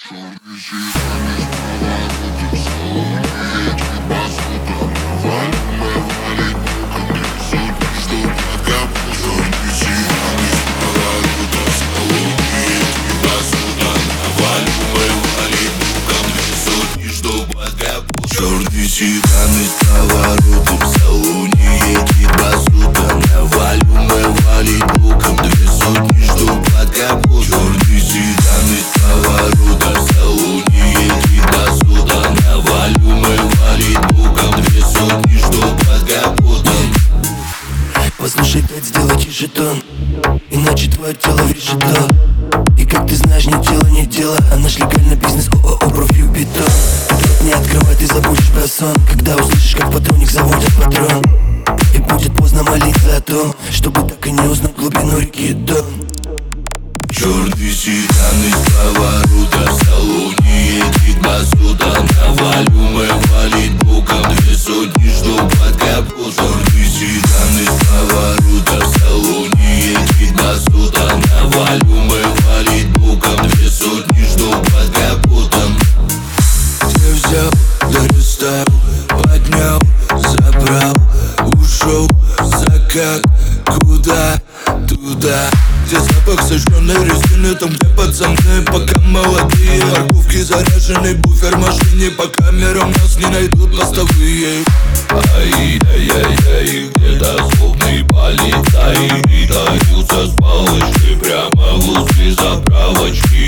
Черный седан с поворотом в салоне едет базука. Навалим мы валить боком, 2 сотни жду под капотом. Черный седан с поворотом в салоне едет базука. Навалим мы валить боком, 2 сотни жду под капотом. Послушай, Кать, сделай тише тон, иначе твое тело врежет то. И как ты знаешь, не дело, не дело, а наш легальный бизнес ООО «Профьюбетон». Рот не открывай, ты забудешь про сон, когда услышишь, как патроник заводят патрон. И будет поздно молиться о том, чтобы так и не узнать глубину реки Дон. Черный седан из поворота, в салоне едет базута. Навалим мы валить боком, 2 сотни жду под капотом. Черный седан из поворота, в салоне едет базута. Навалим мы валить боком, 2 сотни жду под капотом. Где взял, да расставил, поднял, забрал, ушел, закат, куда, туда. Где запах сожженной резины, там где пацаны пока молодые. Парковки заряженный буфер в машине, по камерам нас не найдут мостовые. Ай-яй-яй-яй, где-то злобный полицай притаился с палочкой прямо возле заправочки.